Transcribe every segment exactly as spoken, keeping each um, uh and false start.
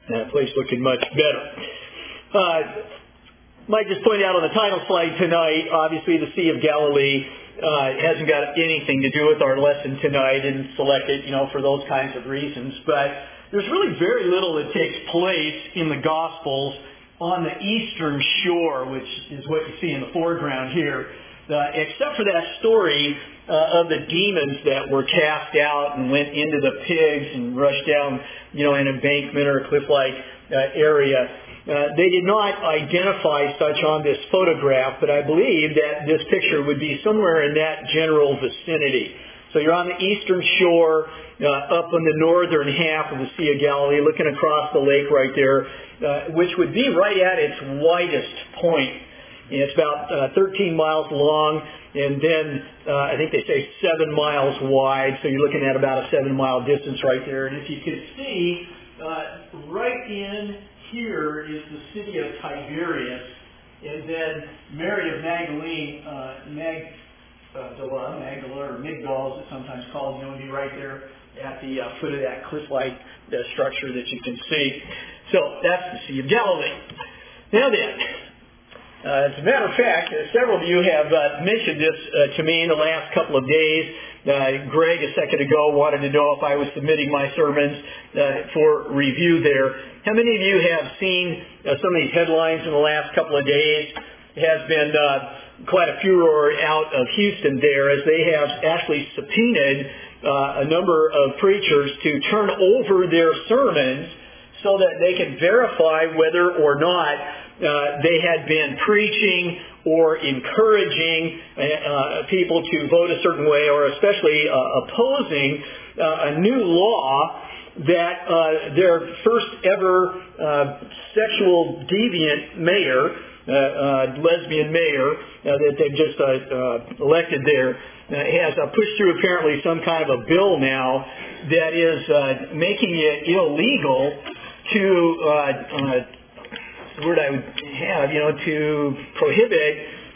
That place looking much better. Uh, might just point out on the title slide tonight, obviously the Sea of Galilee uh, hasn't got anything to do with our lesson tonight, and selected, you know, for those kinds of reasons. But there's really very little that takes place in the Gospels on the eastern shore, which is what you see in the foreground here, uh, except for that story uh, of the demons that were cast out and went into the pigs and rushed down, you know, an embankment or a cliff-like uh, area. Uh, they did not identify such on this photograph, but I believe that this picture would be somewhere in that general vicinity. So you're on the eastern shore, uh, up on the northern half of the Sea of Galilee, looking across the lake right there, uh, which would be right at its widest point. And it's about uh, thirteen miles long, and then uh, I think they say seven miles wide. So you're looking at about a seven-mile distance right there. And if you could see, uh, right in here is the city of Tiberias, and then Mary of Magdalene, uh, Magdala, Magdala, or Migdal, as it's sometimes called, you know, would be right there at the uh, foot of that cliff-like uh, structure that you can see. So that's the Sea of Galilee. Now then, uh, as a matter of fact, uh, several of you have uh, mentioned this uh, to me in the last couple of days. Uh, Greg, a second ago, wanted to know if I was submitting my sermons uh, for review there. How many of you have seen uh, some of these headlines in the last couple of days? It has been uh, quite a furor out of Houston there, as they have actually subpoenaed uh, a number of preachers to turn over their sermons so that they can verify whether or not uh, they had been preaching or encouraging uh, people to vote a certain way, or especially uh, opposing uh, a new law that uh, their first ever uh, sexual deviant mayor, uh, uh, lesbian mayor, uh, that they've just uh, uh, elected there, uh, has uh, pushed through apparently some kind of a bill now that is uh, making it illegal to, uh, uh, the word I would have, you know, to prohibit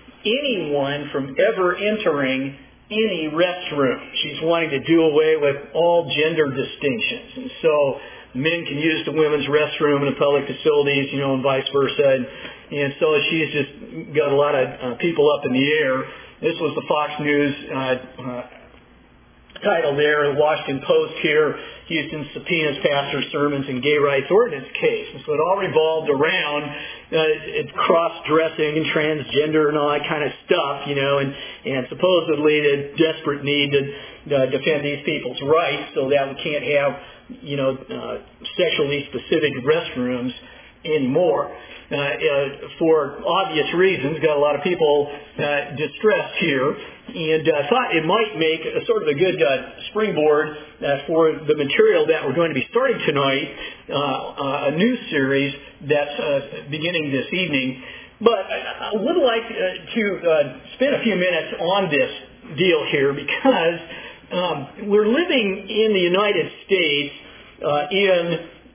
anyone from ever entering any restroom. She's wanting to do away with all gender distinctions. And so men can use the women's restroom in the public facilities, you know, and vice versa. And, and so she's just got a lot of uh, people up in the air. This was the Fox News uh, uh, title there, the Washington Post here, Houston subpoenas pastors' sermons in gay rights ordinance case. And so it all revolved around uh, cross-dressing and transgender and all that kind of stuff, you know, and, and supposedly the desperate need to uh, defend these people's rights so that we can't have, you know, uh, sexually specific restrooms anymore. Uh, uh, for obvious reasons, got a lot of people uh, distressed here, and uh, thought it might make a sort of a good uh, springboard uh, for the material that we're going to be starting tonight, uh, uh, a new series that's uh, beginning this evening. But I, I would like uh, to uh, spend a few minutes on this deal here, because um, we're living in the United States uh, in Uh,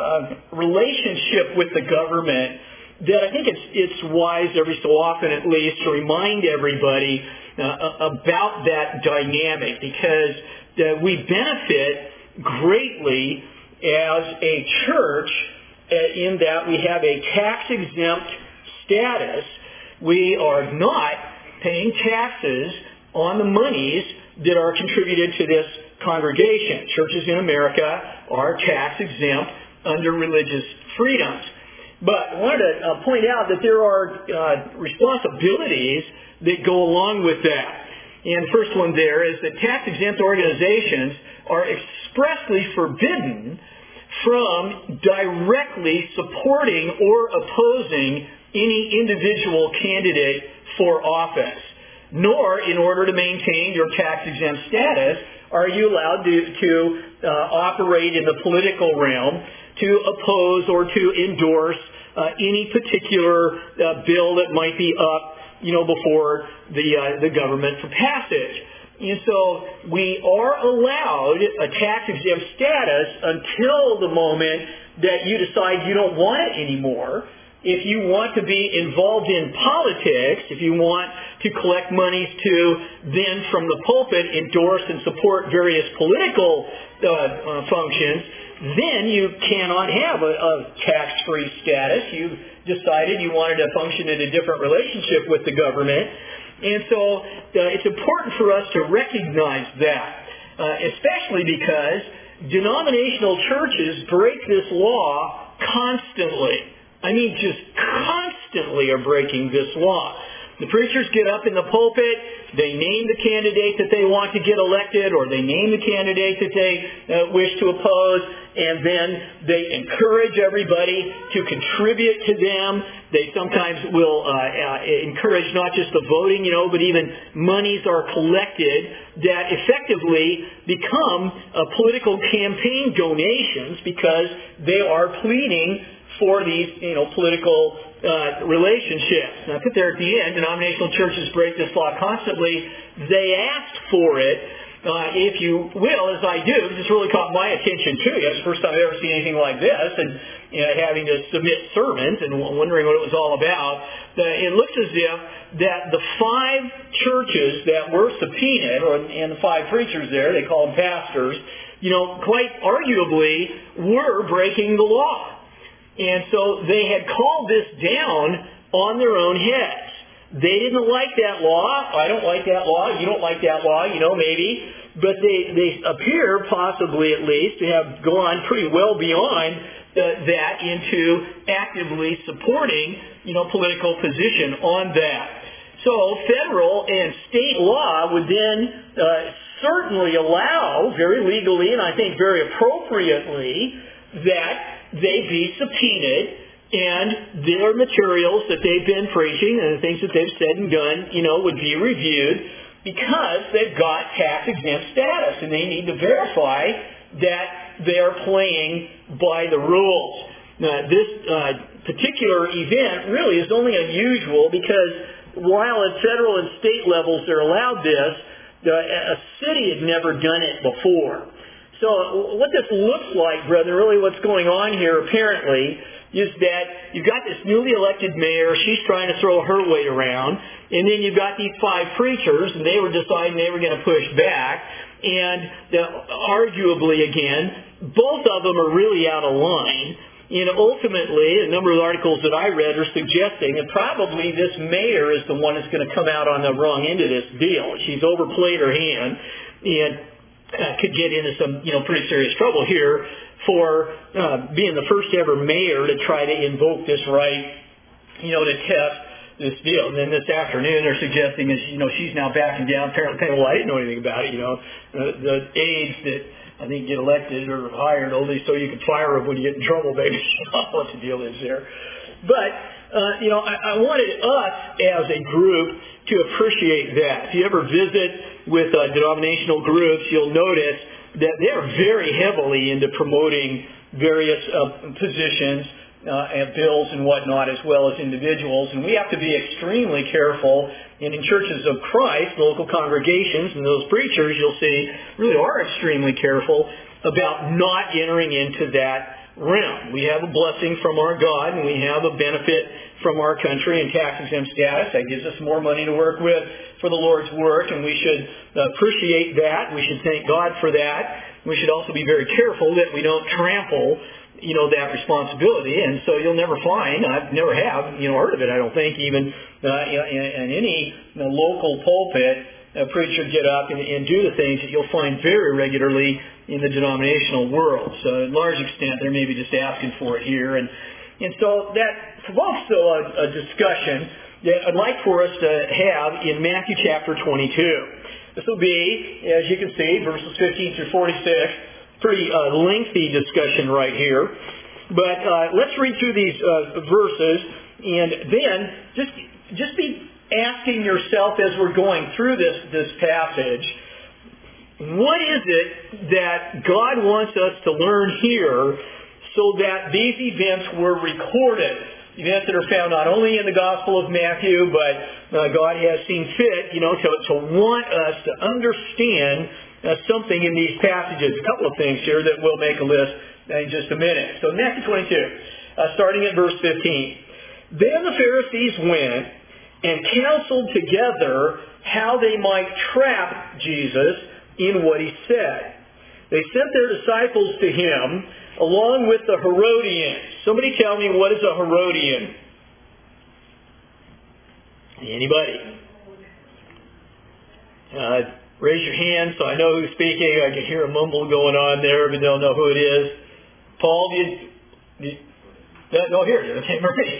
a relationship with the government that I think it's it's wise every so often at least to remind everybody uh, about that dynamic, because uh, we benefit greatly as a church uh, in that we have a tax-exempt status. We are not paying taxes on the monies that are contributed to this congregation. Churches in America are tax-exempt under religious freedoms. But I wanted to uh, point out that there are uh, responsibilities that go along with that. And the first one there is that tax-exempt organizations are expressly forbidden from directly supporting or opposing any individual candidate for office. Nor, in order to maintain your tax-exempt status, are you allowed to, to uh, operate in the political realm to oppose or to endorse uh, any particular uh, bill that might be up, you know, before the uh, the government for passage. And so we are allowed a tax-exempt status until the moment that you decide you don't want it anymore. If you want to be involved in politics, if you want to collect monies to then from the pulpit endorse and support various political uh, uh, functions, then you cannot have a, a tax-free status. You decided you wanted to function in a different relationship with the government. And so uh, it's important for us to recognize that, uh, especially because denominational churches break this law constantly. I mean, just constantly are breaking this law. The preachers get up in the pulpit, they name the candidate that they want to get elected, or they name the candidate that they uh, wish to oppose, and then they encourage everybody to contribute to them. They sometimes will uh, uh, encourage not just the voting, you know, but even monies are collected that effectively become uh, political campaign donations because they are pleading for these, you know, political uh, relationships. Now, I put there at the end, denominational churches break this law constantly. They asked for it, uh, if you will, as I do, because it's really caught my attention too. It's the first time I've ever seen anything like this, and you know, having to submit sermons and wondering what it was all about. Uh, it looks as if that the five churches that were subpoenaed, or and the five preachers there, they call them pastors, you know, quite arguably were breaking the law. And so they had called this down on their own heads. They didn't like that law. I don't like that law. You don't like that law, you know, maybe. But they, they appear, possibly at least, to have gone pretty well beyond uh, that into actively supporting, you know, political position on that. So federal and state law would then uh, certainly allow, very legally and I think very appropriately, that they be subpoenaed and their materials that they've been preaching and the things that they've said and done, you know, would be reviewed because they've got tax-exempt status and they need to verify that they're playing by the rules. Now, this uh, particular event really is only unusual because while at federal and state levels they're allowed this, the, a city had never done it before. So what this looks like, brethren, really what's going on here apparently is that you've got this newly elected mayor. She's trying to throw her weight around. And then you've got these five preachers, and they were deciding they were going to push back. And the, arguably, again, both of them are really out of line. And ultimately, a number of articles that I read are suggesting that probably this mayor is the one that's going to come out on the wrong end of this deal. She's overplayed her hand and uh, could get into some, you know, pretty serious trouble here for uh, being the first ever mayor to try to invoke this right, you know, to test this deal. And then this afternoon they're suggesting that, you know, she's now backing down. Apparently, well, I didn't know anything about it, you know. The, the aides that I think get elected or hired only so you can fire them when you get in trouble, maybe. I don't know what the deal is there. But, uh, you know, I, I wanted us as a group to appreciate that. If you ever visit with uh, denominational groups, you'll notice that they're very heavily into promoting various uh, positions uh, and bills and whatnot, as well as individuals. And we have to be extremely careful. And in churches of Christ, local congregations, and those preachers, you'll see, really are extremely careful about not entering into that realm. We have a blessing from our God, and we have a benefit from our country and tax-exempt status. That gives us more money to work with for the Lord's work, and we should appreciate that. We should thank God for that. We should also be very careful that we don't trample, you know, that responsibility. And so you'll never find, I've never have, you know, heard of it, I don't think, even uh, in, in any you know, local pulpit, a preacher get up and, and do the things that you'll find very regularly in the denominational world. So, in large extent, they're maybe just asking for it here. And and so that provokes, though, a, a discussion that I'd like for us to have in Matthew chapter twenty-two. This will be, as you can see, verses fifteen through forty-six. Pretty uh, lengthy discussion right here. But uh, let's read through these uh, verses, and then just just be asking yourself as we're going through this, this passage, what is it that God wants us to learn here so that these events were recorded? Events that are found not only in the Gospel of Matthew, but uh, God has seen fit, you know, to, to want us to understand uh, something in these passages. A couple of things here that we'll make a list in just a minute. So Matthew twenty-two, uh, starting at verse fifteen. Then the Pharisees went and counseled together how they might trap Jesus in what he said. They sent their disciples to him along with the Herodians. Somebody tell me, what is a Herodian? Anybody? Uh, raise your hand so I know who's speaking. I can hear a mumble going on there, but don't know who it is. Paul, do you... Do you no, here it is. Okay, Marie.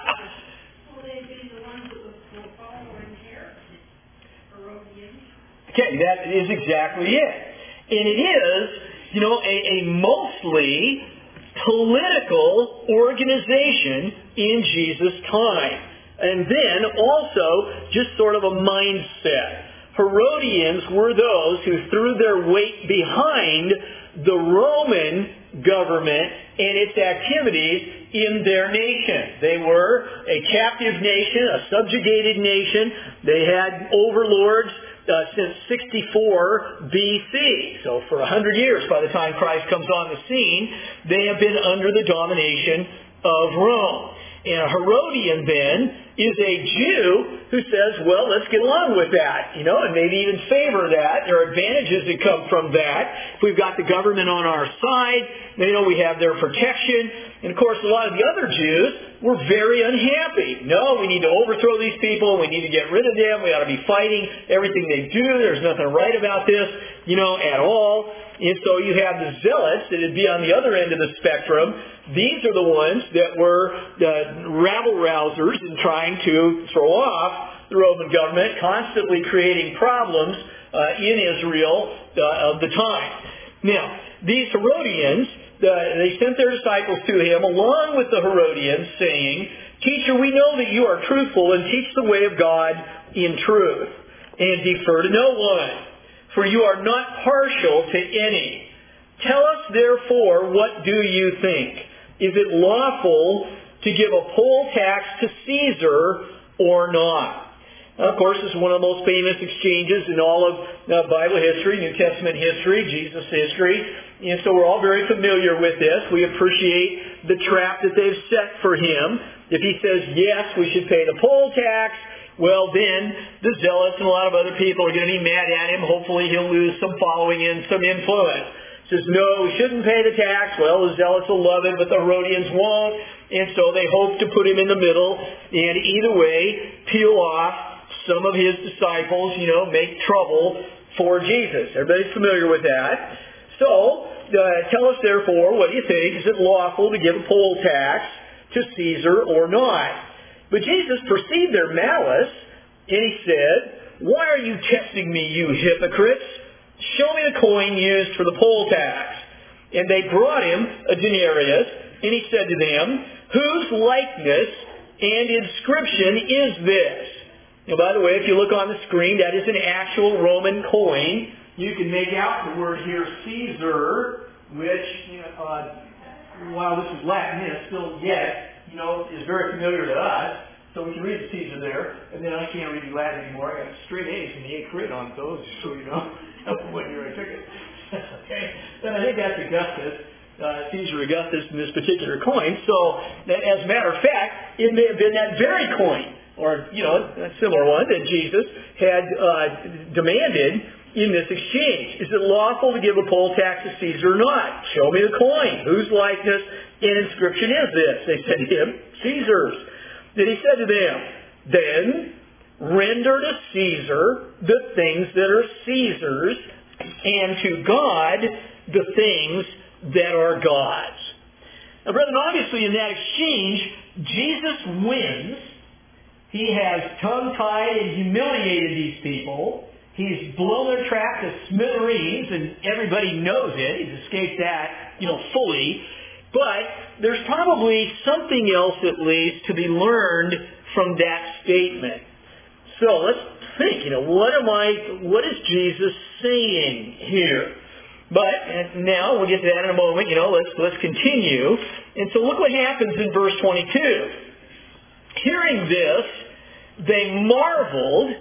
Will they be the ones that will follow and care? Herodians? Okay, that is exactly it. And it is, you know, a, a mostly political organization in Jesus' time. And then also just sort of a mindset. Herodians were those who threw their weight behind the Roman government and its activities in their nation. They were a captive nation, a subjugated nation. They had overlords uh, since sixty-four B C. So for one hundred years, by the time Christ comes on the scene, they have been under the domination of Rome. And a Herodian then is a Jew who says, well, let's get along with that, you know, and maybe even favor that. There are advantages that come from that. If we've got the government on our side, you know, we have their protection. And of course, a lot of the other Jews were very unhappy. No, we need to overthrow these people. We need to get rid of them. We ought to be fighting everything they do. There's nothing right about this, you know, at all. And so you have the zealots that would be on the other end of the spectrum. These are the ones that were uh, rabble-rousers in trying to throw off the Roman government, constantly creating problems uh, in Israel uh, of the time. Now, these Herodians, uh, they sent their disciples to him along with the Herodians, saying, Teacher, we know that you are truthful and teach the way of God in truth, and defer to no one, for you are not partial to any. Tell us, therefore, what do you think? Is it lawful to give a poll tax to Caesar or not? Now, of course, this is one of the most famous exchanges in all of uh, Bible history, New Testament history, Jesus history. And so we're all very familiar with this. We appreciate the trap that they've set for him. If he says, yes, we should pay the poll tax, well, then the zealots and a lot of other people are going to be mad at him. Hopefully he'll lose some following and some influence. He says, no, we shouldn't pay the tax. Well, the zealots will love it, but the Herodians won't. And so they hope to put him in the middle and either way peel off some of his disciples, you know, make trouble for Jesus. Everybody's familiar with that. So, uh, tell us therefore, what do you think? Is it lawful to give a poll tax to Caesar or not? But Jesus perceived their malice, and he said, Why are you testing me, you hypocrites? Show me the coin used for the poll tax. And they brought him a denarius, and he said to them, Whose likeness and inscription is this? Now, by the way, if you look on the screen, that is an actual Roman coin. You can make out the word here, Caesar, which, you know, uh, while this is Latin, it's still yet, you know, is very familiar to us. So we can read the Caesar there, and then I can't read Latin anymore. I got straight A's in the eighth grade on those, so you know, when year I took it. Okay, but I think that's Augustus, uh, Caesar Augustus in this particular coin. So, that, as a matter of fact, it may have been that very coin, or, you know, a similar one that Jesus had uh, demanded in this exchange. Is it lawful to give a poll tax to Caesar or not? Show me the coin. Whose likeness and inscription is this? They said to him, Caesar's. Then he said to them, Then render to Caesar the things that are Caesar's, and to God the things that are God's. Now, brethren, obviously in that exchange, Jesus wins. He has tongue-tied and humiliated these people. He's blown their trap to smithereens, and everybody knows it. He's escaped that, you know, fully. But there's probably something else, at least, to be learned from that statement. So let's think, you know, what am I, what is Jesus saying here? But now, we'll get to that in a moment, you know, let's, let's continue. And so look what happens in verse twenty-two. Hearing this, they marveled,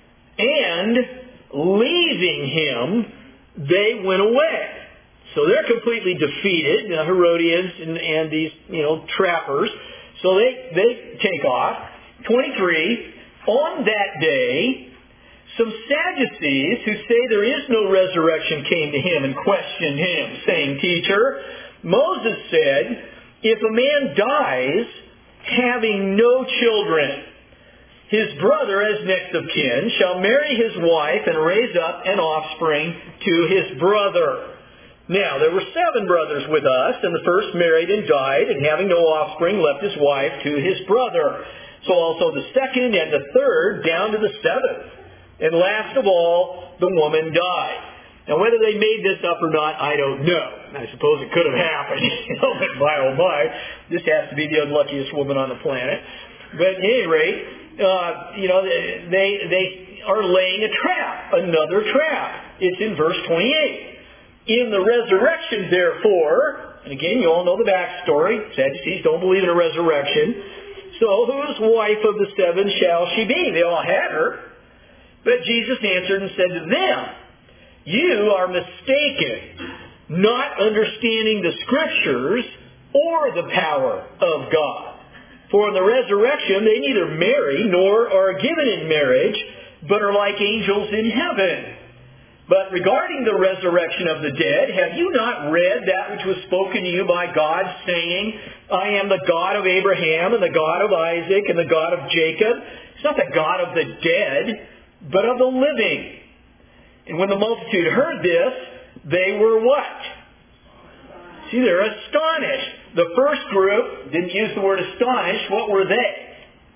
and leaving him, they went away. So they're completely defeated, the Herodians and, and these, you know, trappers. So they, they take off. twenty-three, on that day, some Sadducees who say there is no resurrection came to him and questioned him, saying, Teacher, Moses said, if a man dies having no children, his brother, as next of kin, shall marry his wife and raise up an offspring to his brother. Now, there were seven brothers with us, and the first married and died, and having no offspring, left his wife to his brother. So also the second and the third, down to the seventh. And last of all, the woman died. Now, whether they made this up or not, I don't know. I suppose it could have happened. You know, but my, oh my, this has to be the unluckiest woman on the planet. But at any rate, uh, you know, they they are laying a trap, another trap. It's in verse twenty-eight. In the resurrection, therefore, and again, you all know the backstory. Sadducees don't believe in a resurrection. So, whose wife of the seven shall she be? They all had her. But Jesus answered and said to them, you are mistaken, not understanding the Scriptures or the power of God. For in the resurrection they neither marry nor are given in marriage, but are like angels in heaven. But regarding the resurrection of the dead, have you not read that which was spoken to you by God, saying, I am the God of Abraham, and the God of Isaac, and the God of Jacob? It's not the God of the dead, but of the living. And when the multitude heard this, they were what? See, they're astonished. The first group didn't use the word astonished. What were they?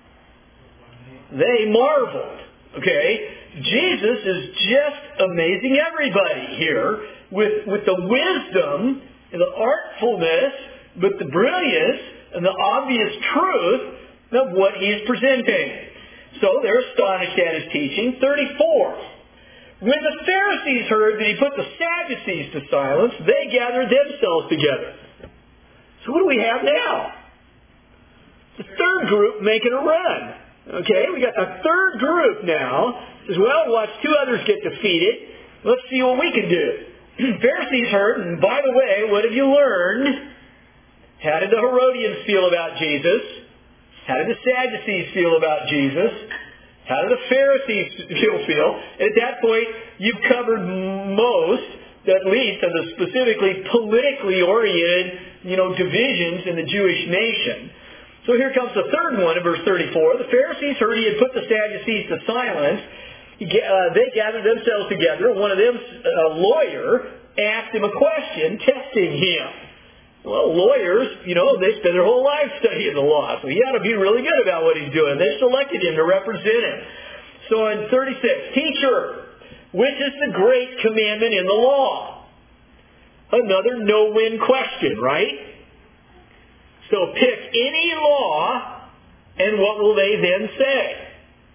They marveled. Okay? Jesus is just amazing everybody here with, with the wisdom and the artfulness, but the brilliance and the obvious truth of what he is presenting. So they're astonished at his teaching. thirty-four. When the Pharisees heard that he put the Sadducees to silence, they gathered themselves together. So what do we have now? The third group making a run. Okay, we got the third group now. Says, well, watch two others get defeated. Let's see what we can do. Pharisees heard, and by the way, what have you learned? How did the Herodians feel about Jesus? How did the Sadducees feel about Jesus? How did the Pharisees feel? feel? And at that point, you've covered most, at least, of the specifically politically oriented, you know, divisions in the Jewish nation. So here comes the third one in verse thirty-four. The Pharisees heard he had put the Sadducees to silence. He, uh, they gathered themselves together. One of them, a lawyer, asked him a question, testing him. Well, lawyers, you know, they spend their whole life studying the law, so he ought to be really good about what he's doing. They selected him to represent him. So in thirty-six, teacher, which is the great commandment in the law? Another no-win question, right? So pick any law, and what will they then say?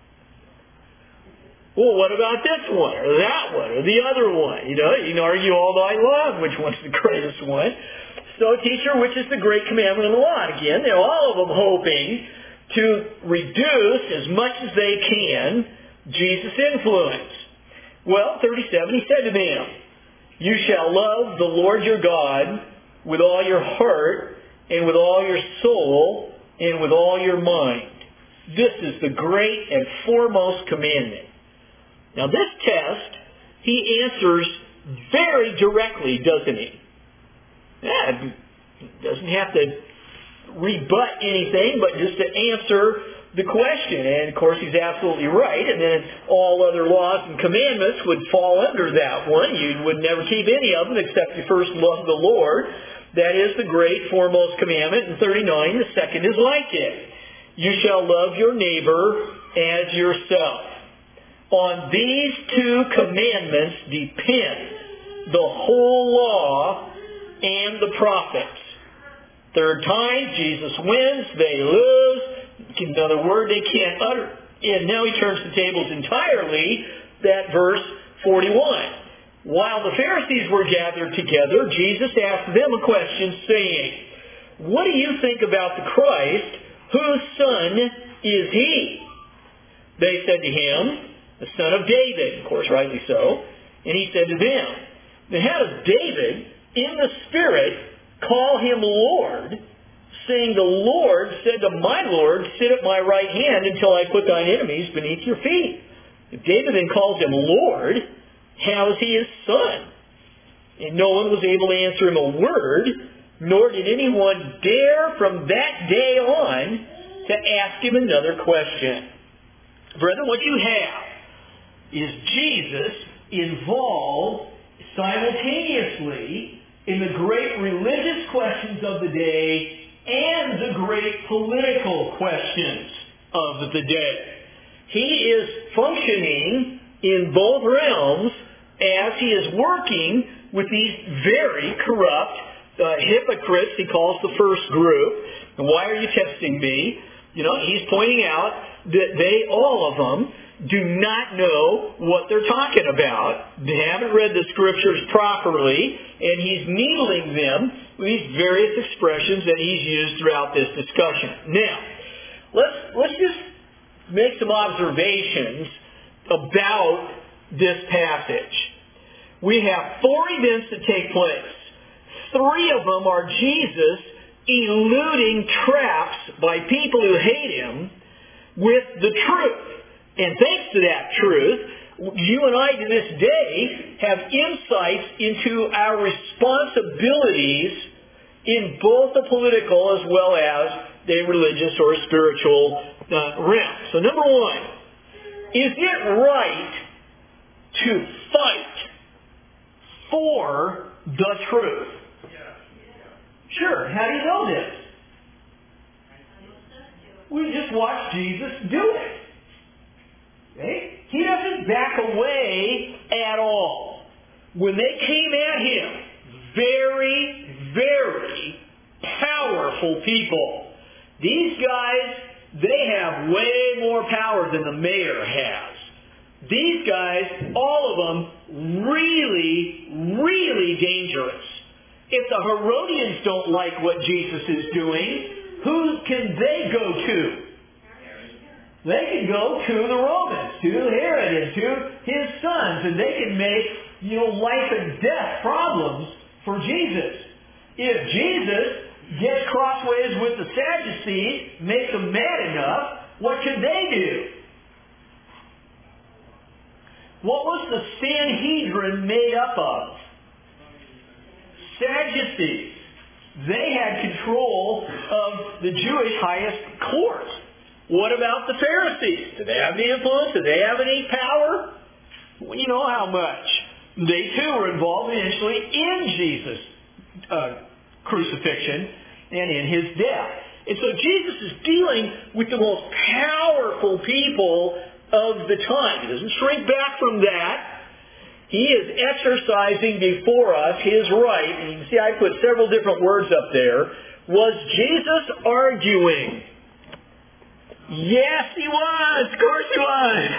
Well, what about this one, or that one, or the other one? You know, you can argue all night long which one's the greatest one. So, teacher, which is the great commandment of the law? And again, they're all of them hoping to reduce as much as they can Jesus' influence. Well, thirty-seven, he said to them, you shall love the Lord your God with all your heart, and with all your soul, and with all your mind. This is the great and foremost commandment. Now, this test, he answers very directly, doesn't he? Yeah, doesn't have to rebut anything, but just to answer the question. And, of course, he's absolutely right. And then all other laws and commandments would fall under that one. You would never keep any of them except you first love the Lord. That is the great foremost commandment. And thirty-nine, the second is like it. You shall love your neighbor as yourself. On these two commandments depend the whole law and the prophets. Third time, Jesus wins, they lose. Another word they can't utter. And now he turns the tables entirely, that verse forty-one. While the Pharisees were gathered together, Jesus asked them a question, saying, what do you think about the Christ? Whose son is he? They said to him, the son of David, of course, rightly so. And he said to them, then how does David, in the Spirit, call him Lord, saying, the Lord said to my Lord, sit at my right hand until I put thine enemies beneath your feet. If David then calls him Lord, how is he his son? And no one was able to answer him a word, nor did anyone dare from that day on to ask him another question. Brethren, what you have is Jesus involved simultaneously in the great religious questions of the day and the great political questions of the day. He is functioning in both realms as he is working with these very corrupt uh, hypocrites he calls the first group. And why are you testing me? You know, he's pointing out that they, all of them, do not know what they're talking about. They haven't read the Scriptures properly, and he's needling them with these various expressions that he's used throughout this discussion. Now, let's let's just make some observations about this passage. We have four events that take place. Three of them are Jesus eluding traps by people who hate him with the truth. And thanks to that truth, you and I to this day have insights into our responsibilities in both the political as well as the religious or spiritual uh, realm. So number one, is it right to fight for the truth? Sure. How do you know this? We just watched Jesus do it. Okay? He doesn't back away at all. When they came at him, very, very powerful people. These guys, they have way more power than the mayor has. These guys, all of them, really, really dangerous. If the Herodians don't like what Jesus is doing, who can they go to? They can go to the Romans, to Herod, and to his sons, and they can make, you know, life and death problems for Jesus. If Jesus gets crossways with the Sadducees, makes them mad enough, what can they do? What was the Sanhedrin made up of? Sadducees. They had control of the Jewish highest court. What about the Pharisees? Did they have any influence? Did they have any power? Well, you know how much. They too were involved initially in Jesus' uh, crucifixion and in his death. And so Jesus is dealing with the most powerful people of the time. He doesn't shrink back from that. He is exercising before us his right. And you can see I put several different words up there. Was Jesus arguing? Yes, he was. Of course he was.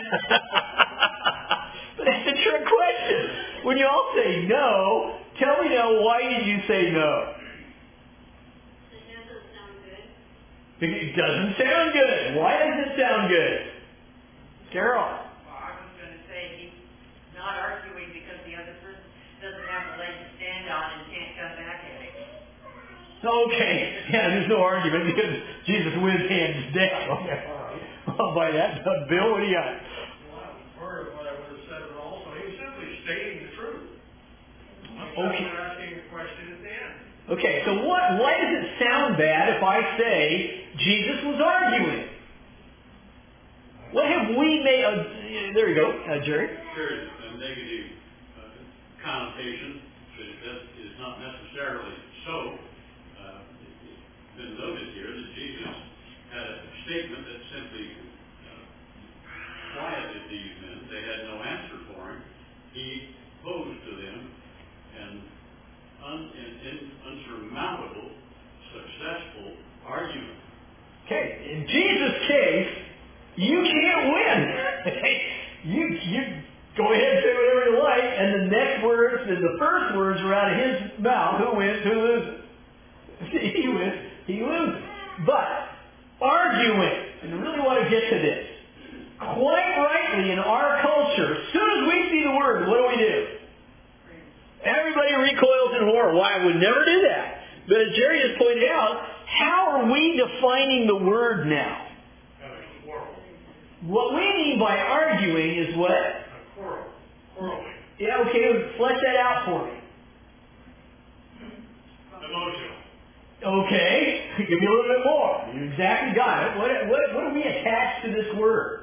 But that's a trick question. When you all say no, tell me now, why did you say no? It doesn't sound good. It doesn't sound good. Why does it sound good? Carol? Well, I was going to say he's not arguing because the other person doesn't have a leg to stand on and can't come back at it. Okay. Yeah, there's no argument because Jesus wins hands down. Okay, all right. Well, by that, Bill, what do you got? Well, part of what I would have said was also, he was simply stating the truth. Okay. He's asking a question at the end. Okay, so what? Why does it sound bad if I say Jesus was arguing? What have we made? Uh, there you go, uh, Jerry. There is a negative uh, connotation, but that is not necessarily so. Uh, it's been noted here that Jesus had a statement that simply uh, quieted these men. They had no answer for him. He posed to them an un, an, an unsurmountable, successful argument. Okay, in Jesus' case, you can't win. you you go ahead and say whatever you like, and the next words, and the first words are out of his mouth. Who wins? Who loses? He wins. He loses. But arguing, and I really want to get to this. Quite rightly, in our culture, as soon as we see the word, what do we do? Everybody recoils in horror. Why? I would never do that. But as Jerry has pointed out, how are we defining the word now? What we mean by arguing is what? A quarrel. Quarreling. Yeah, okay, flesh that out for me. Well, Emotional. Okay. Give me a little bit more. You exactly got it. What, what, what do we attach to this word?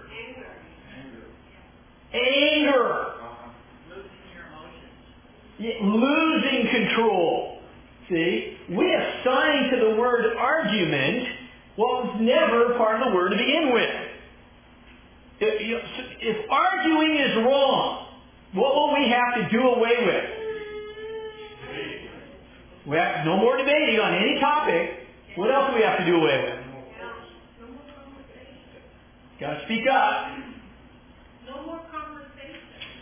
Anger. Losing your emotions. Yeah, losing control. See? We assign to the word argument what was never part of the word to begin with. If, you know, if arguing is wrong, what will we have to do away with? We have no more debating on any topic. What else do we have to do away with? Got to speak up. No more conversation.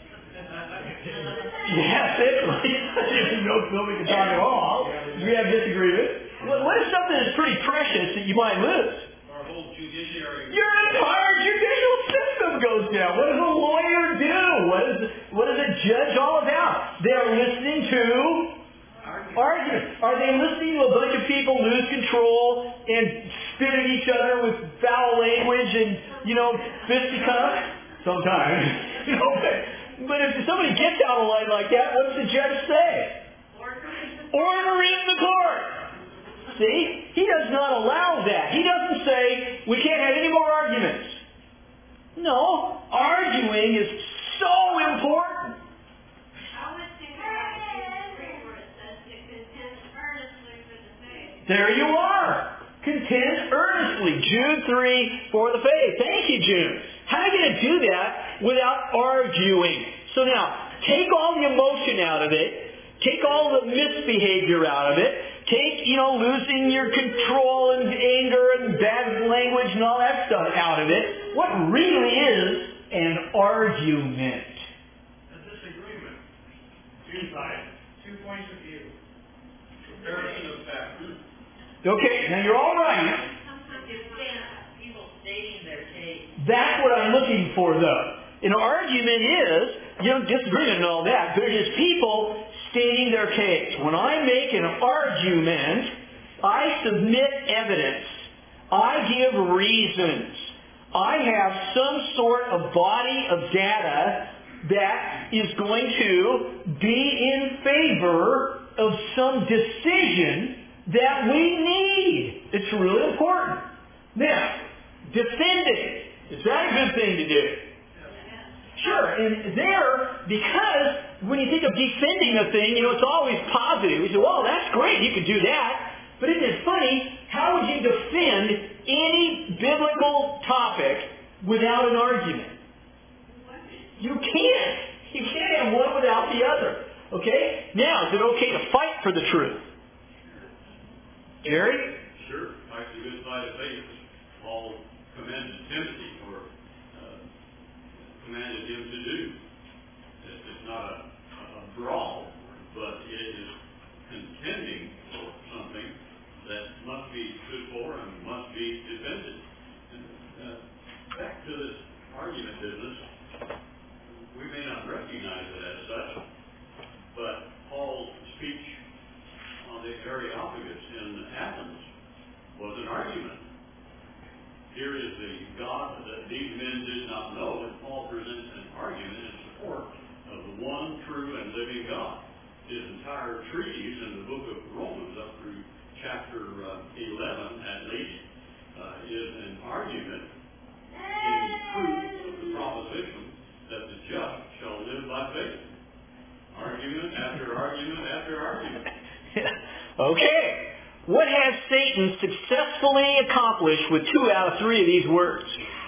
Yes, it, no, nobody can talk at all. We have disagreement. What, what is something that's pretty precious that you might lose? Our whole judiciary. Your entire judicial system goes down. What does a lawyer do? What is what is a judge all about? They're listening to arguments. Are they listening to a bunch of people lose control and spit at each other with foul language and, you know, fisticuffs? Sometimes. You know, but, but if somebody gets out of line like that, what does the judge say? Order in the court. See? He does not allow that. He doesn't say, we can't have any more arguments. No. Arguing is so important. I would think about Jude three where it says to contend earnestly for the faith. There you are. Contend earnestly. Jude three for the faith. Thank you, Jude. How are you going to do that without arguing? So now, take all the emotion out of it. Take all the misbehavior out of it. Take, you know, losing your control and anger and bad language and all that stuff out of it. What really is an argument? A disagreement. Two sides. Two points of view. Comparison of factors. Okay, now you're all right. People stating their case. That's what I'm looking for, though. An argument is, you know, disagreement and all that, but it is people stating their case. When I make an argument, I submit evidence. I give reasons. I have some sort of body of data that is going to be in favor of some decision that we need. It's really important. Now, defending. Is that a good thing to do? Sure. And there, because when you think of defending a thing, you know, it's always positive. You say, well, that's great. You can do that. But isn't it funny? How would you defend any biblical topic without an argument? You can't. You can't have one without the other. Okay? Now, is it okay to fight for the truth? Jerry? Sure. Fight the good fight of faith. Paul commanded Timothy, or uh, commanded him to do. It's, it's not a, a brawl, but it is contending for something that must be stood for and must be defended. And, uh, back to this argument business, we may not recognize it as such, but Paul's speech on the Areopagus in Athens was an argument. Here is the God that these men did not know, and Paul presents an argument in support of the one true and living God. His entire treatise in the book of Romans up through chapter uh, eleven at least uh, is an argument in proof of the proposition that the just shall live by faith. Argument after argument after argument. Okay. What has Satan successfully accomplished with two out of three of these words?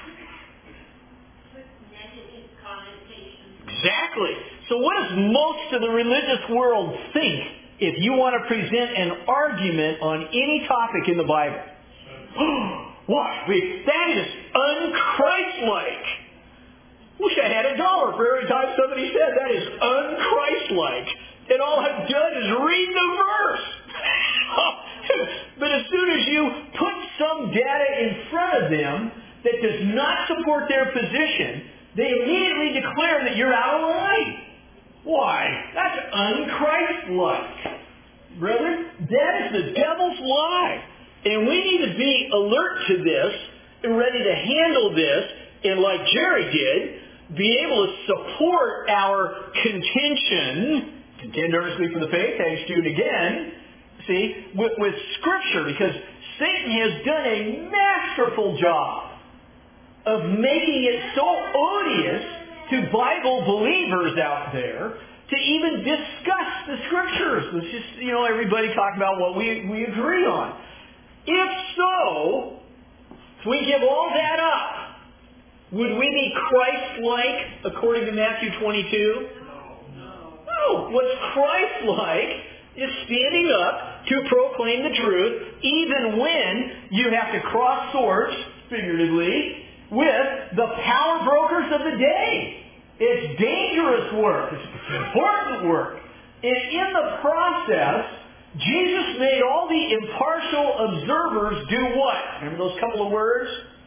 Negative connotations. Exactly. So what does most of the religious world think if you want to present an argument on any topic in the Bible? What? We, that is un-Christ-like. Wish I had a dollar for every time somebody said that is un-Christ-like. And all I've done is read the verse. But as soon as you put some data in front of them that does not support their position, they immediately declare that you're out of line. Why? That's un-Christ-like. Brother, that is the devil's lie. And we need to be alert to this and ready to handle this, and like Jerry did, be able to support our contention, contend earnestly for the faith, thanks Jude again, see, with, with Scripture, because Satan has done a masterful job of making it so odious to Bible believers out there to even discuss the Scriptures. Let's just, you know, everybody talk about what we, we agree on. If so, if we give all that up, would we be Christ-like according to Matthew twenty-two? No. No. What's Christ-like is standing up to proclaim the truth even when you have to cross swords, figuratively, with the power brokers of the day. It's dangerous work. It's important work. And in the process, Jesus made all the impartial observers do what? Remember those couple of words?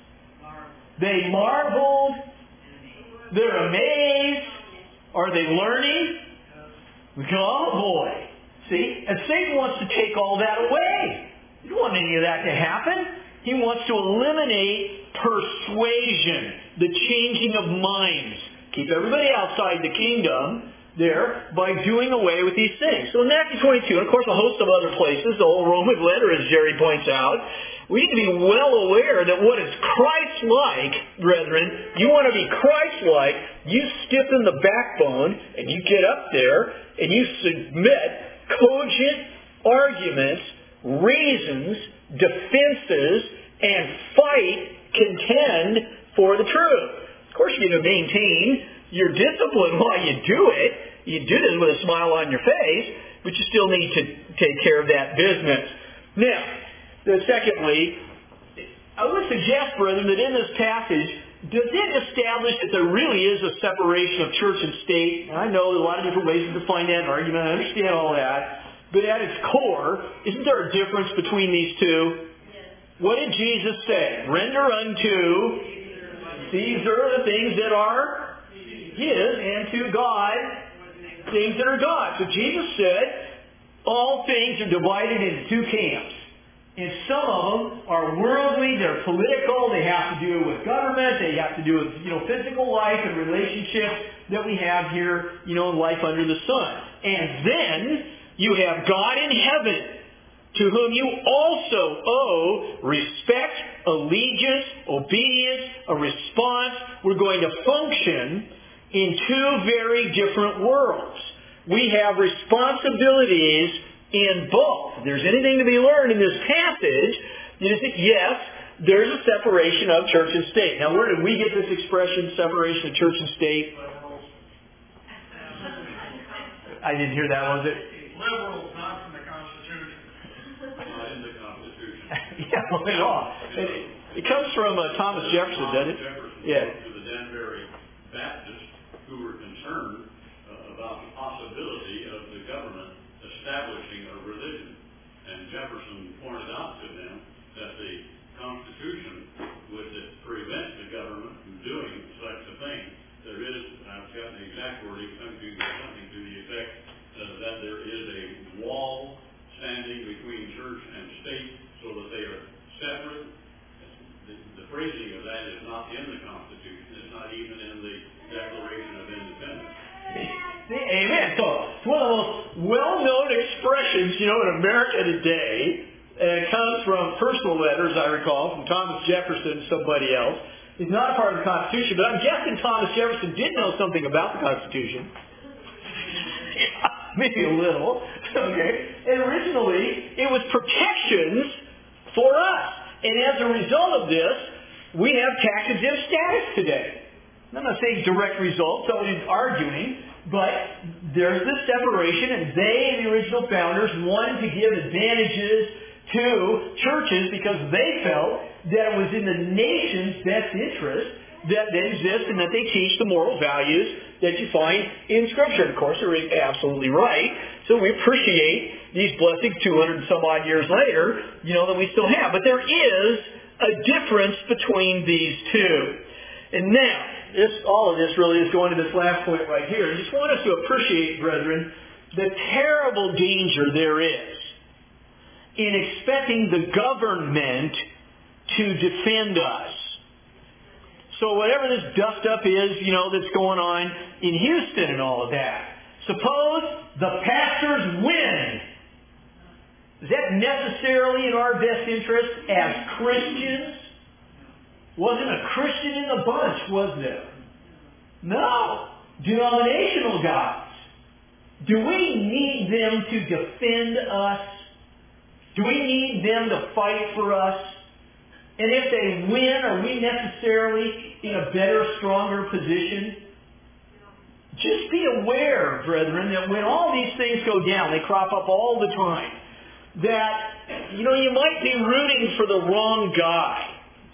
They marveled. They're amazed. Are they learning? Oh boy. See? And Satan wants to take all that away. He doesn't want any of that to happen. He wants to eliminate persuasion, the changing of minds. Keep everybody outside the kingdom there by doing away with these things. So in Matthew twenty-two, and of course a host of other places, the whole Roman letter, as Jerry points out, we need to be well aware that what is Christ-like, brethren, you want to be Christ-like, you stiffen the backbone, and you get up there, and you submit cogent arguments, reasons, defenses, and fight, contend for the truth. Of course, you're going to maintain your discipline while you do it. You do this with a smile on your face, but you still need to take care of that business. Now, then secondly, I would suggest, brethren, that in this passage, does it establish that there really is a separation of church and state? And I know there are a lot of different ways to define that argument. I understand all that. But at its core, isn't there a difference between these two? What did Jesus say? Render unto Caesar the things that are his, and to God things that are God. So Jesus said, all things are divided into two camps. And some of them are worldly, they're political, they have to do with government, they have to do with, you know, physical life and relationships that we have here, you know, in life under the sun. And then you have God in heaven, to whom you also owe respect, allegiance, obedience, a response. We're going to function in two very different worlds. We have responsibilities in both. If there's anything to be learned in this passage, is that yes, there's a separation of church and state. Now, where did we get this expression, separation of church and state? I didn't hear that, was it? Liberals, not from the Constitution. Not in the Constitution. Yeah, well, at all. It, it comes from uh, Thomas Jefferson, doesn't it? Jefferson Yeah. to the Danbury Baptists who were concerned uh, about the possibility of the government establishing a religion. And Jefferson pointed out to them that the Constitution would prevent the government from doing such a thing. There is, I've got the exact wording, something to the effect uh, that there is a wall standing between church and state so that they are separate. The, the phrasing of that is not in the Constitution. It's not even in the Declaration of Independence. Amen. So it's one of the most well-known expressions, you know, in America today. And it comes from personal letters, I recall, from Thomas Jefferson and somebody else. It's not a part of the Constitution, but I'm guessing Thomas Jefferson did know something about the Constitution. Maybe a little. Okay. And originally, it was protections for us. And as a result of this, we have tax-exempt status today. I'm not saying direct result, so I'm arguing, but there's this separation, and they, the original founders, wanted to give advantages to churches because they felt that it was in the nation's best interest that they exist and that they teach the moral values that you find in Scripture. Of course, they're absolutely right. So we appreciate these blessings two hundred and some odd years later, you know, that we still have. But there is a difference between these two. And now, this, all of this really is going to this last point right here. I just want us to appreciate, brethren, the terrible danger there is in expecting the government to defend us. So whatever this dust-up is, you know, that's going on in Houston and all of that, suppose the pastors win. Is that necessarily in our best interest as Christians? Wasn't a Christian in the bunch, was there? No. Denominational guys. Do we need them to defend us? Do we need them to fight for us? And if they win, are we necessarily in a better, stronger position? Just be aware, brethren, that when all these things go down, they crop up all the time, that, you know, you might be rooting for the wrong guy.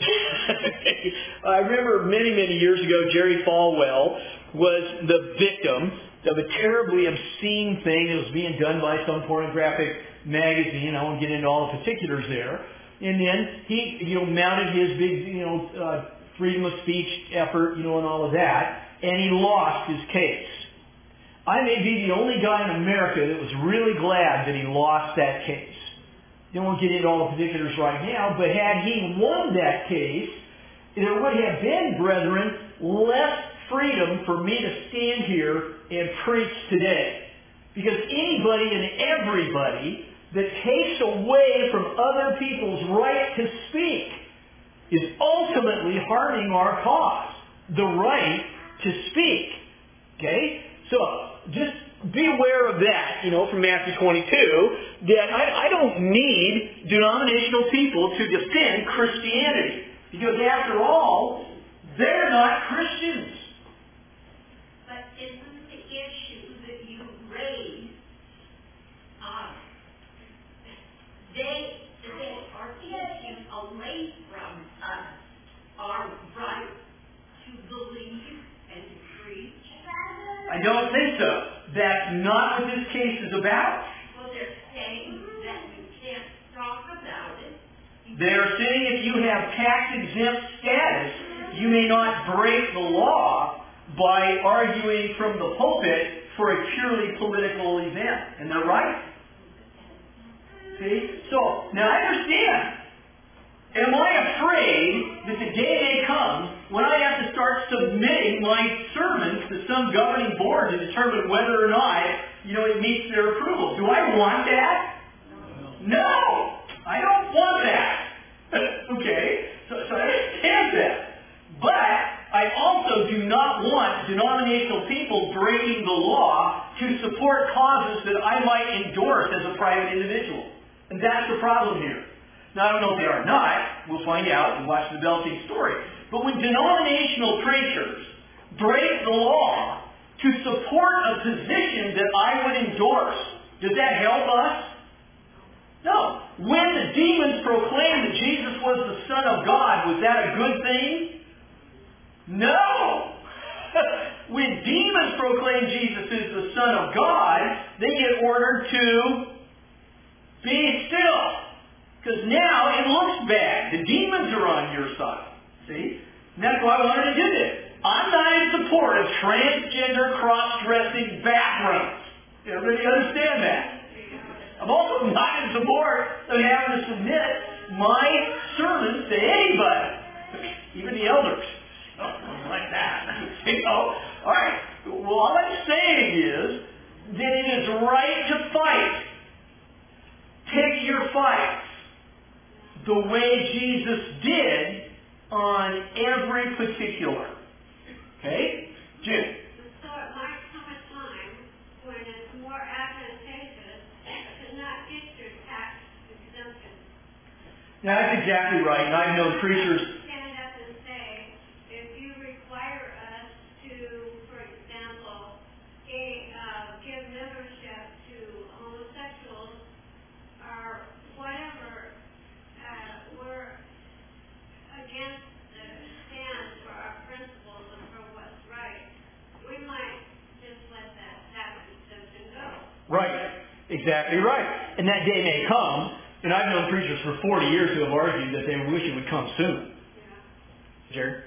I remember many, many years ago, Jerry Falwell was the victim of a terribly obscene thing that was being done by some pornographic magazine. I won't get into all the particulars there. And then he, you know, mounted his big, you know, uh, freedom of speech effort, you know, and all of that, and he lost his case. I may be the only guy in America that was really glad that he lost that case. I won't get into all the particulars right now, but had he won that case, there would have been, brethren, less freedom for me to stand here and preach today. Because anybody and everybody that takes away from other people's right to speak is ultimately harming our cause. The right to speak. Okay? So, just be aware of that, you know, from Matthew twenty-two, that I, I don't need denominational people to defend Christianity. Because after all, they're not Christians. But isn't the issue that you raised, uh, they, they are taking away from us our right to believe and to preach? I don't think so. That's not what this case is about. Well, they're saying that we can't talk about it. They're saying if you have tax-exempt status, you may not break the law by arguing from the pulpit for a purely political event. Isn't that right? See? So, now I understand. Am I afraid that the day may come when I have to start submitting my sermons to some governing board to determine whether or not, you know, it meets their approval? Do I want that? No! I don't want that. Okay? So, so I understand that. But I also do not want denominational people breaking the law to support causes that I might endorse as a private individual. And that's the problem here. Now, I don't know if they are or not. We'll find out and watch the Belting story. But when denominational preachers break the law to support a position that I would endorse, does that help us? No. When the demons proclaimed that Jesus was the Son of God, was that a good thing? No. When demons proclaim Jesus is the Son of God, they get ordered to be still. Because now it looks bad. The demons are on your side. See? And that's why I wanted to do this. I'm not in support of transgender cross-dressing bathrooms. Everybody understand that? I'm also not in support of having to submit my sermons to anybody. Even the elders. Oh, like that. You know? Alright. Well, all I'm saying is that it is right to fight. Take your fights the way Jesus did on every particular. Okay? Jim. So it might come a time when it's more advantageous to not get your tax exemption. Now, that's exactly right. And I've known preachers. Stand up and say, if you require us to, for example, a, uh, give membership to homosexuals or whatever, uh, we're against the stand for our principles and for what's right. We might just let that tax exemption go. Right. Exactly right. And that day may come. And I've known preachers for forty years who have argued that they wish it would come soon. Yeah. Jerry?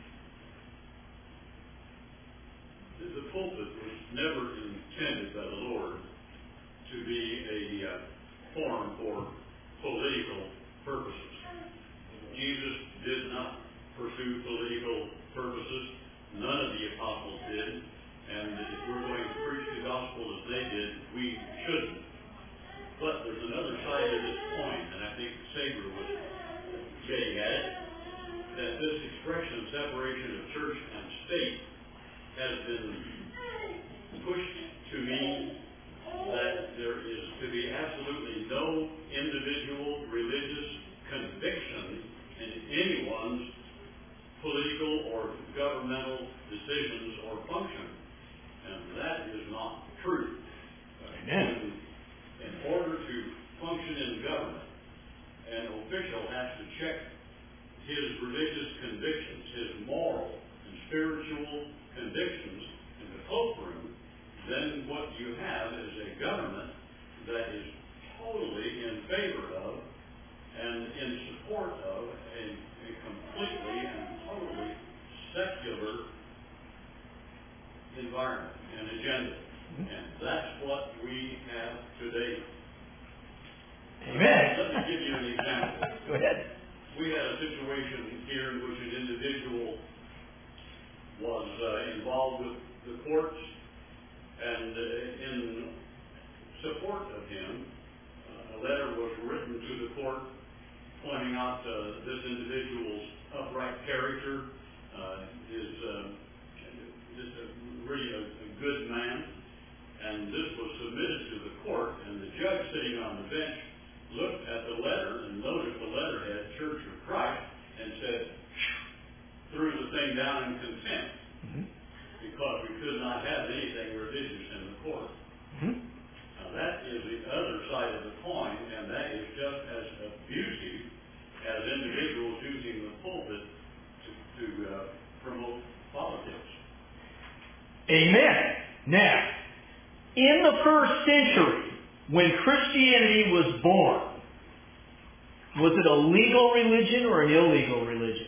The pulpit was never intended by the Lord to be a uh, forum for political purposes. Jesus did not pursue political purposes. None of the apostles did. And if we're going to preach the gospel as they did, we shouldn't. But there's another side to this coin, and I think Saber was getting at it, that this expression of separation of church and state has been pushed to mean that there is to be absolutely no individual religious conviction in anyone's political or governmental decisions or function. And that is not true. Amen. In order to function in government, an official has to check his religious convictions, his moral and spiritual convictions in the cloakroom. Then what you have is a government that is totally in favor of and in support of a, a completely and totally secular environment and agenda. And that's what we have today. Amen. Let me give you an example. Go ahead. We had a situation here in which an individual was uh, involved with the courts, and uh, in support of him, uh, a letter was written to the court pointing out uh, this individual's upright character, uh, his uh, just a, really a, a good man, and this was submitted to the court, and the judge sitting on the bench looked at the letter and noted the letterhead, Church of Christ, and said, threw the thing down in contempt, mm-hmm. because we could not have anything religious in the court. Mm-hmm. Now that is the other side of the coin, and that is just as abusive as individuals using the pulpit to, to uh, promote politics. Amen. Now, in the first century, when Christianity was born, was it a legal religion or an illegal religion?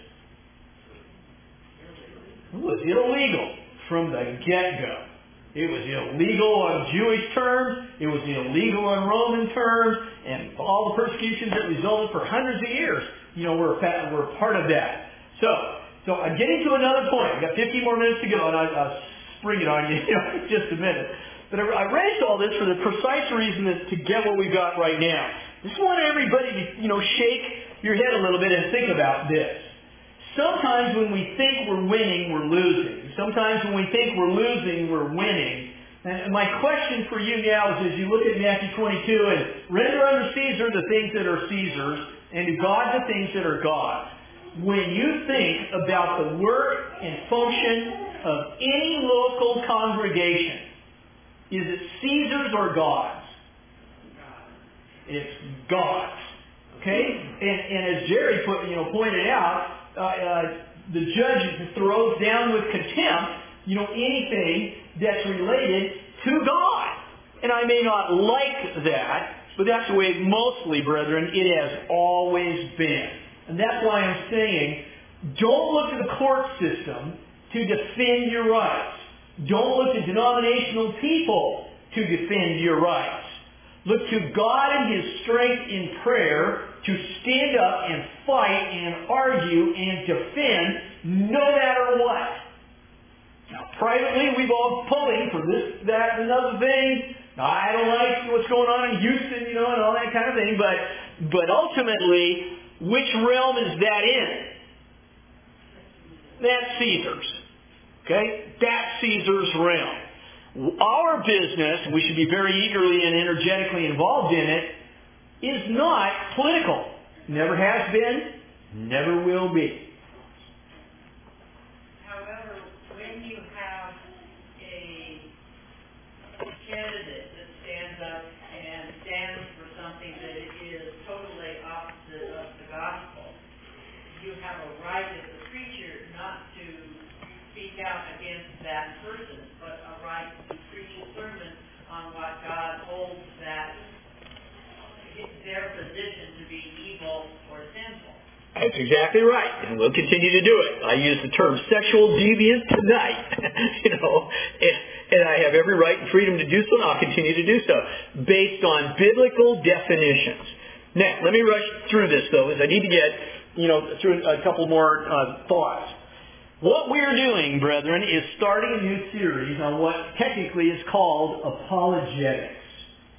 It was illegal from the get-go. It was illegal on Jewish terms. It was illegal on Roman terms. And all the persecutions that resulted for hundreds of years, you know, were, were part of that. So, so I'm getting to another point. I've got fifty more minutes to go, and I, I'll spring it on you, you know, in just a minute. But I raised all this for the precise reason that to get what we've got right now. Just want everybody to, you know, shake your head a little bit and think about this. Sometimes when we think we're winning, we're losing. Sometimes when we think we're losing, we're winning. And my question for you now is, as you look at Matthew twenty-two, and render unto Caesar the things that are Caesar's, and to God the things that are God's. When you think about the work and function of any local congregation, is it Caesar's or God's? It's God's. Okay? And, and as Jerry put, you know, pointed out, uh, uh, the judge throws down with contempt, you know, anything that's related to God. And I may not like that, but that's the way mostly, brethren, it has always been. And that's why I'm saying, don't look to the court system to defend your rights. Don't look to denominational people to defend your rights. Look to God and His strength in prayer to stand up and fight and argue and defend no matter what. Now, privately, we've all pulling for this, that, and another thing. Now, I don't like what's going on in Houston, you know, and all that kind of thing. But, but ultimately, which realm is that in? That's Caesar's. Okay? That's Caesar's realm. Our business, and we should be very eagerly and energetically involved in it, is not political. Never has been, never will be. However, when you have a candidate that stands up and stands for something that is totally opposite of the gospel, you have a right as a preacher not to speak out against that person, but a right to preach a sermon on what God holds that their position to be evil or sinful. That's exactly right, and we'll continue to do it. I use the term sexual deviance tonight, you know, and, and I have every right and freedom to do so, and I'll continue to do so, based on biblical definitions. Now, let me rush through this, though, as I need to get, you know, through a couple more uh, thoughts. What we're doing, brethren, is starting a new series on what technically is called apologetics.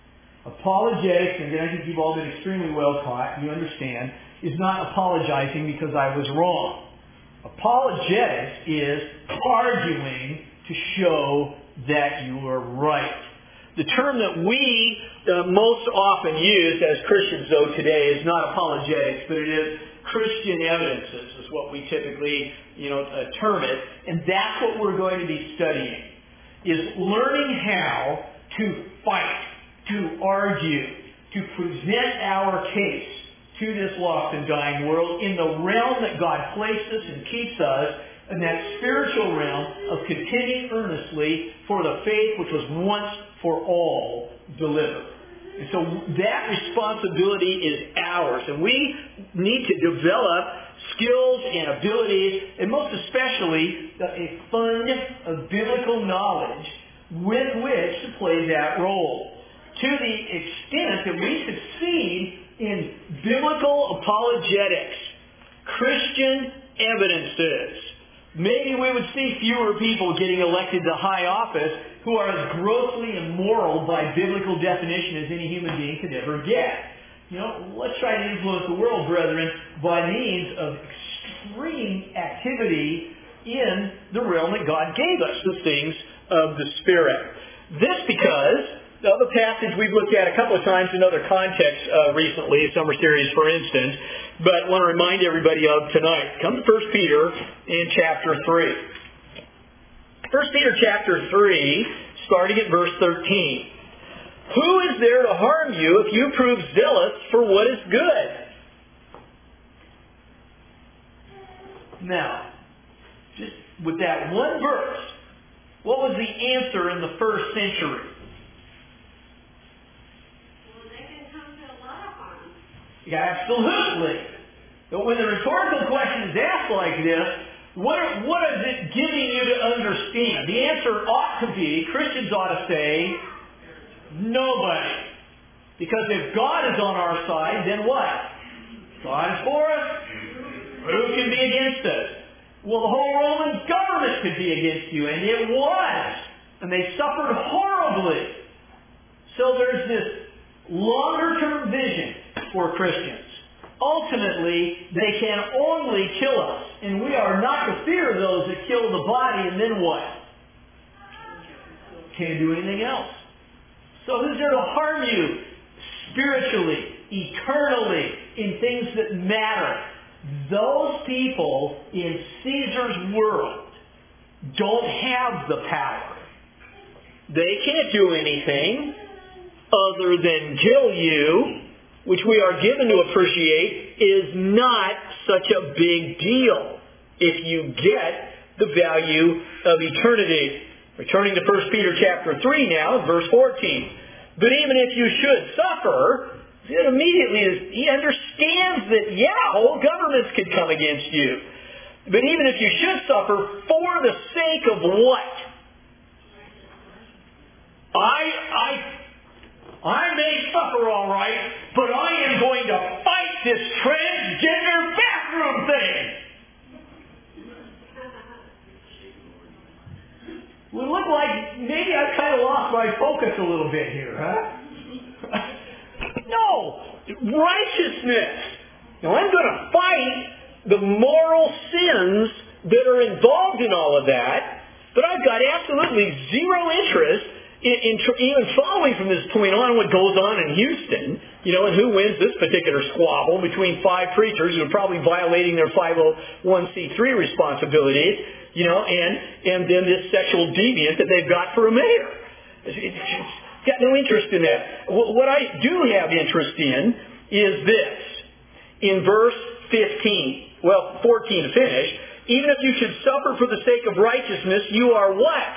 Apologetics, and I think you've all been extremely well taught, you understand, is not apologizing because I was wrong. Apologetics is arguing to show that you are right. The term that we uh, most often use as Christians, though, today is not apologetics, but it is Christian evidences, is what we typically, you know, uh, term it. And that's what we're going to be studying, is learning how to fight, to argue, to present our case to this lost and dying world in the realm that God placed us and keeps us, in that spiritual realm of contending earnestly for the faith which was once for all delivered. And so that responsibility is ours. And we need to develop skills and abilities, and most especially a fund of biblical knowledge with which to play that role. To the extent that we succeed in biblical apologetics, Christian evidences, maybe we would see fewer people getting elected to high office who are as grossly immoral by biblical definition as any human being could ever get. You know, let's try to influence the world, brethren, by means of extreme activity in the realm that God gave us, the things of the Spirit. This because of a passage we've looked at a couple of times in other contexts uh, recently, summer series for instance, but I want to remind everybody of tonight. Come to First Peter in chapter three. First Peter chapter three, starting at verse thirteen. Who is there to harm you if you prove zealous for what is good? Now, just with that one verse, what was the answer in the first century? Yeah, absolutely. But when the rhetorical question is asked like this, what, what is it giving you to understand? The answer ought to be, Christians ought to say, nobody. Because if God is on our side, then what? God is for us. Who can be against us? Well, the whole Roman government could be against you, and it was. And they suffered horribly. So there's this longer-term vision for Christians. Ultimately, they can only kill us. And we are not to fear those that kill the body, and then what? Can't do anything else. So who's there to harm you spiritually, eternally, in things that matter? Those people in Caesar's world don't have the power. They can't do anything other than kill you, which we are given to appreciate is not such a big deal if you get the value of eternity. Returning to First Peter chapter three now, verse fourteen. But even if you should suffer, it immediately is, he understands that, yeah, whole governments could come against you. But even if you should suffer, for the sake of what? I, I, I may suffer all right, but I am going to fight this transgender bathroom thing. Would look like maybe I've kind of lost my focus a little bit here, huh? No! Righteousness! Now I'm going to fight the moral sins that are involved in all of that, but I've got absolutely zero interest in, in tr- even following from this point on what goes on in Houston, you know, and who wins this particular squabble between five preachers who are probably violating their five oh one c three responsibilities, you know, and, and then this sexual deviant that they've got for a mayor. It's, it's got no interest in that. What I do have interest in is this. In verse fifteen, well, fourteen to finish, even if you should suffer for the sake of righteousness, you are what?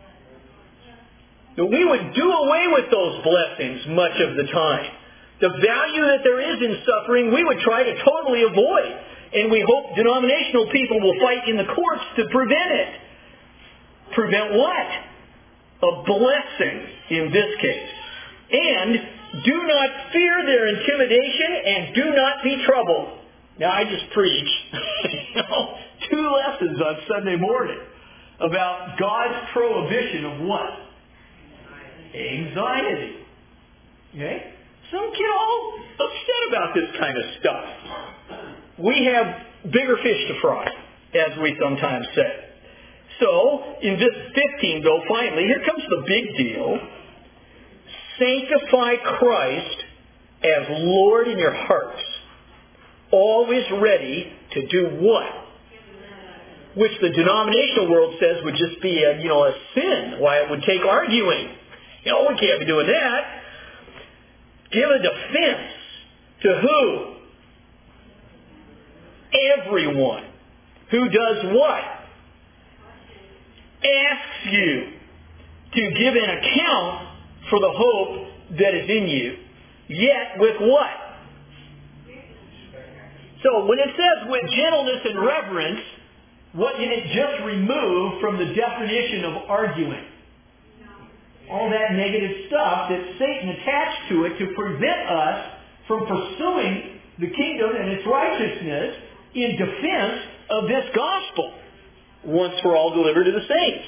Now, we would do away with those blessings much of the time. The value that there is in suffering, we would try to totally avoid. And we hope denominational people will fight in the courts to prevent it. Prevent what? A blessing in this case. And do not fear their intimidation and do not be troubled. Now, I just preached you know, two lessons on Sunday morning about God's prohibition of what? Anxiety. Okay? So don't get all upset about this kind of stuff. We have bigger fish to fry, as we sometimes say. So, in this fifteen, though, finally, here comes the big deal. Sanctify Christ as Lord in your hearts, always ready to do what? Which the denominational world says would just be a, you know, a sin. Why, it would take arguing. You know, we can't be doing that. Give a defense to who? Everyone. Who does what? Asks you to give an account for the hope that is in you. Yet with what? So when it says with gentleness and reverence, what did it just remove from the definition of arguing? All that negative stuff that Satan attached to it to prevent us from pursuing the kingdom and its righteousness in defense of this gospel, once for all delivered to the saints.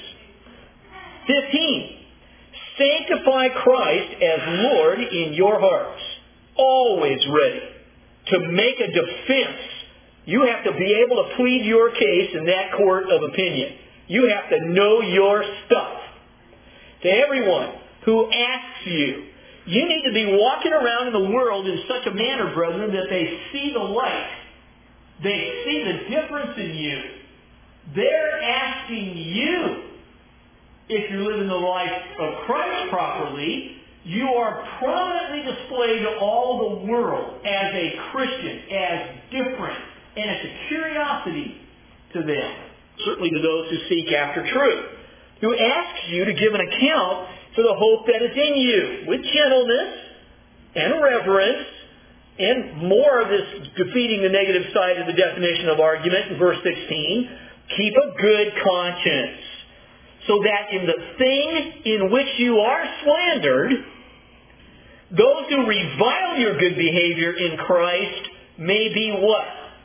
fifteen. Sanctify Christ as Lord in your hearts, always ready to make a defense. You have to be able to plead your case in that court of opinion. You have to know your stuff. To everyone who asks you, you need to be walking around in the world in such a manner, brethren, that they see the light. They see the difference in you. They're asking you, if you're living the life of Christ properly, you are prominently displayed to all the world as a Christian, as different, and it's a curiosity to them, certainly to those who seek after truth, who asks you to give an account for the hope that is in you, with gentleness and reverence, and more of this defeating the negative side of the definition of argument in verse sixteen, keep a good conscience, so that in the thing in which you are slandered, those who revile your good behavior in Christ may be what?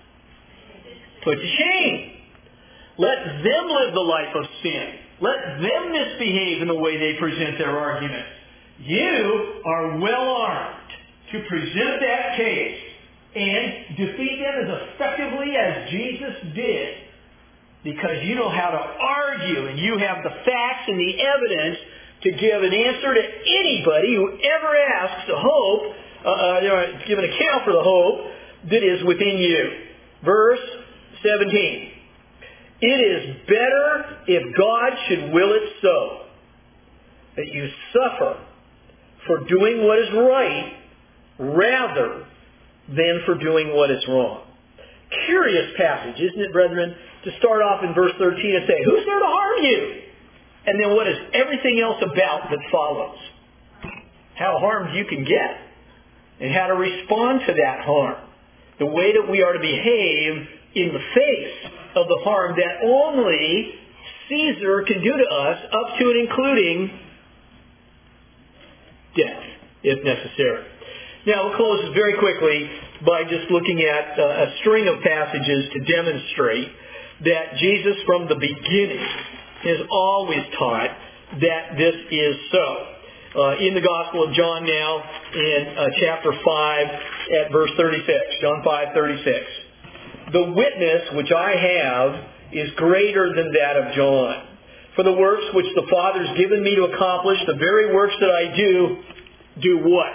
Put to shame. Let them live the life of sin. Let them misbehave in the way they present their arguments. You are well armed to present that case and defeat them as effectively as Jesus did, because you know how to argue and you have the facts and the evidence to give an answer to anybody who ever asks a hope, uh, uh, give an account for the hope that is within you. Verse seventeen. It is better, if God should will it so, that you suffer for doing what is right rather than for doing what is wrong. Curious passage, isn't it, brethren? To start off in verse thirteen and say, who's there to harm you? And then what is everything else about that follows? How harmed you can get. And how to respond to that harm. The way that we are to behave in the face of the harm that only Caesar can do to us, up to and including death, if necessary. Now, we'll close very quickly by just looking at uh, a string of passages to demonstrate that Jesus from the beginning has always taught that this is so. Uh, in the Gospel of John now, in uh, chapter five, at verse thirty-six, John five, thirty-six. The witness which I have is greater than that of John. For the works which the Father has given me to accomplish, the very works that I do, do what?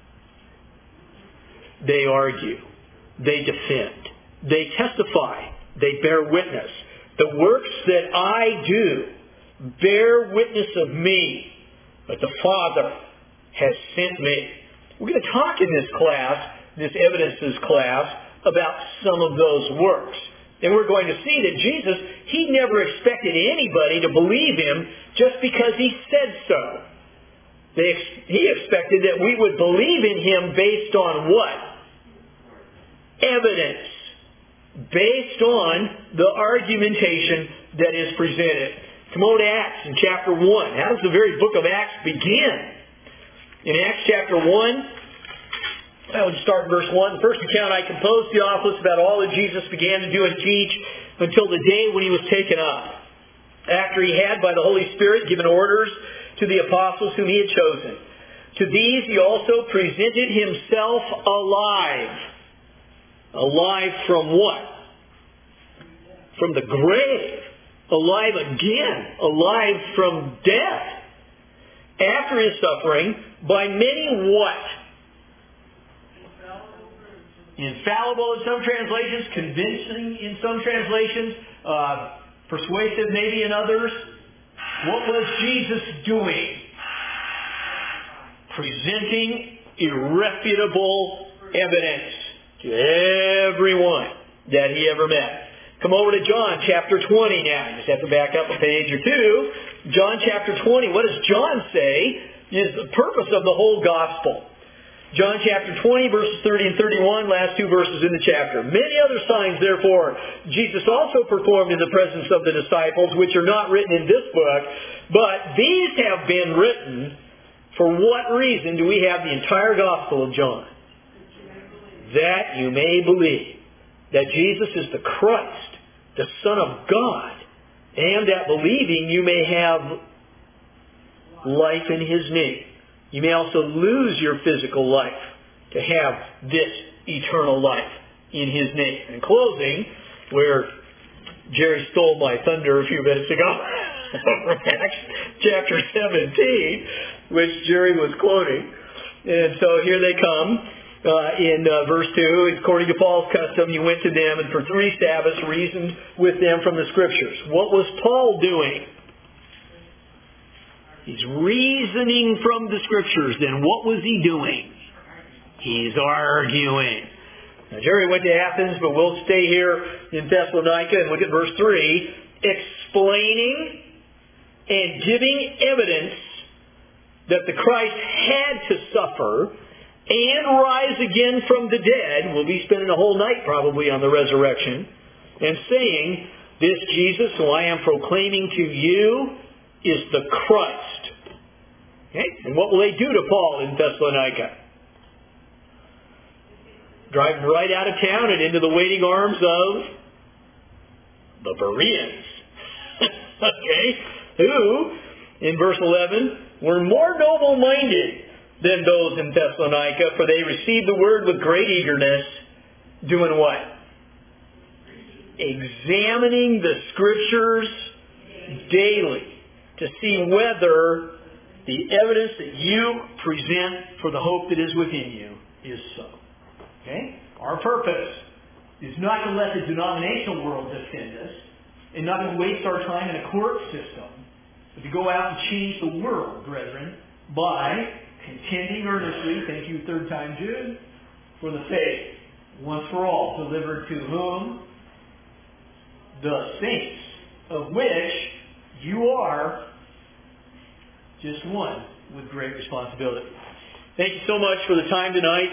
They argue. They defend. They testify. They bear witness. The works that I do bear witness of me, but the Father has sent me. We're going to talk in this class, this evidences class, about some of those works. And we're going to see that Jesus, He never expected anybody to believe Him just because He said so. They, he expected that we would believe in Him based on what? Evidence. Based on the argumentation that is presented. Come on to Acts in chapter one. How does the very book of Acts begin? In Acts chapter one, I would start in verse one. The first account I composed, Theophilus, about all that Jesus began to do and teach until the day when He was taken up, after He had, by the Holy Spirit, given orders to the apostles whom He had chosen, To these he also presented himself alive. Alive from what? From the grave. Alive again. Alive from death. After his suffering, by many what? Infallible in some translations, convincing in some translations, uh, persuasive maybe in others. What was Jesus doing? Presenting irrefutable evidence to everyone that he ever met. Come over to John chapter twenty now. You just have to back up a page or two. John chapter twenty. What does John say is the purpose of the whole gospel? John chapter twenty, verses thirty and thirty-one, last two verses in the chapter. Many other signs, therefore, Jesus also performed in the presence of the disciples, which are not written in this book, but these have been written. For what reason do we have the entire gospel of John? That you may believe that Jesus is the Christ, the Son of God, and that believing you may have life in His name. You may also lose your physical life to have this eternal life in His name. In closing, where Jerry stole my thunder a few minutes ago, Acts chapter seventeen, which Jerry was quoting. And so here they come. Uh, in uh, verse two, according to Paul's custom, he went to them and for three Sabbaths reasoned with them from the Scriptures. What was Paul doing? He's reasoning from the Scriptures. Then what was he doing? He's arguing. Now, Jerry went to Athens, but we'll stay here in Thessalonica and look at verse three. Explaining and giving evidence that the Christ had to suffer and rise again from the dead. We'll be spending a whole night probably on the resurrection. And saying, this Jesus who I am proclaiming to you is the Christ. Okay? And what will they do to Paul in Thessalonica? Drive him right out of town and into the waiting arms of the Bereans. Okay? Who, in verse eleven, were more noble-minded than those in Thessalonica, for they received the word with great eagerness, doing what? Examining the Scriptures daily to see whether the evidence that you present for the hope that is within you is so. Okay? Our purpose is not to let the denominational world defend us and not to waste our time in a court system, but to go out and change the world, brethren, by contending earnestly, thank you third time Jude, for the faith, once for all, delivered to whom? The saints, of which you are just one with great responsibility. Thank you so much for the time tonight.